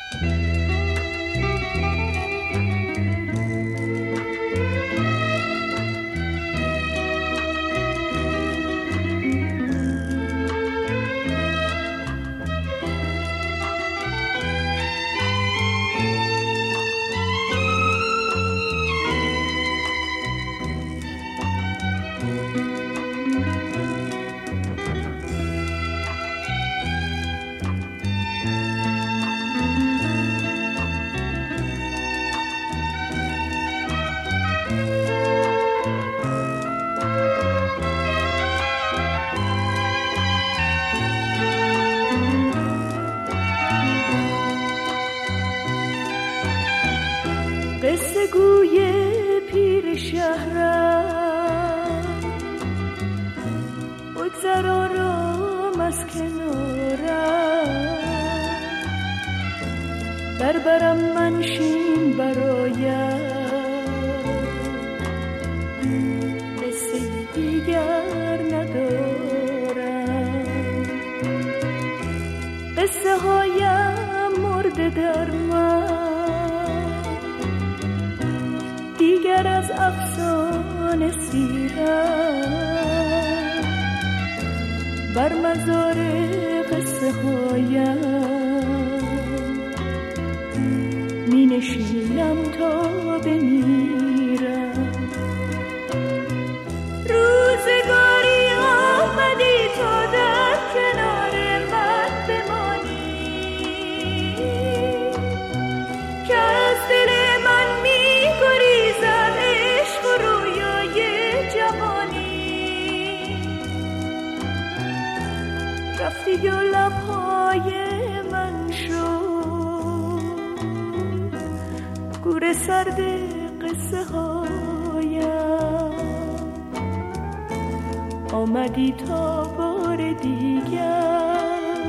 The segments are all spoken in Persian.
قصه گوی پیر شهرم بگذر آرام از کنارم در برم منشین برایم قصه دیگر ندارم قصه هایم مرده در من دیگر از افسانه سیرم بر مزار قصه هایم می نشینم تا بمیرم روزگاری آمدی تا در کنار من بمانی که از دل من می گریزد عشق و رویای جوانی رفتی و لبهای من شد گور سرد قصه هایم آمدی تا بار دیگر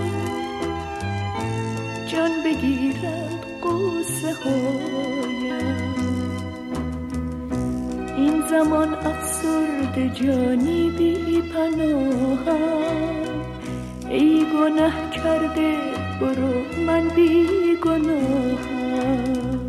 جان بگیرد قصه هایم این زمان افسرده جانی بی پناهم ای گناه کرده برو من بی گناهم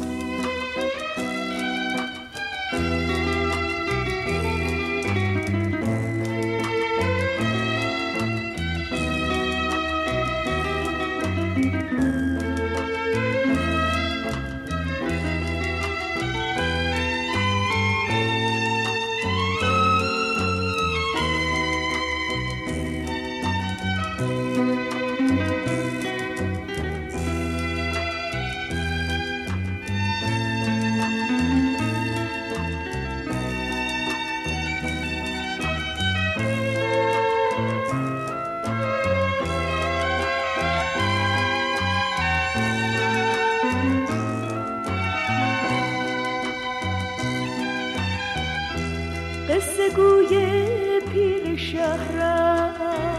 قصه گوی پیر شهرم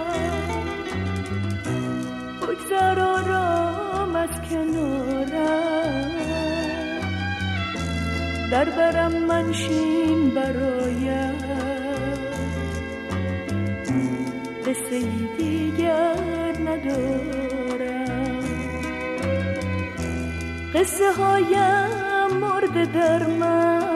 بگذر آرام از کنارم در برم منشین برایم قصه دیگر ندارم قصه هایم مرده در من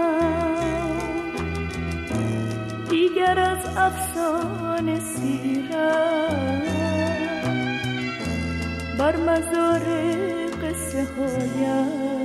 دیگر از افسانه سیرم بر مزار قصه هایم